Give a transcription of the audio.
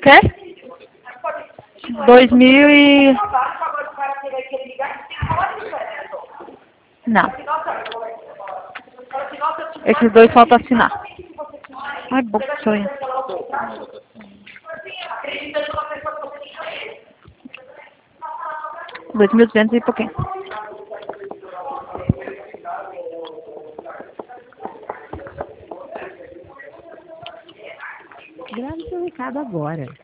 Quer? 2000 e... Não. Esses dois faltam assinar. Ai, bom sonho. $2.200 e pouquinho. Grave seu recado agora.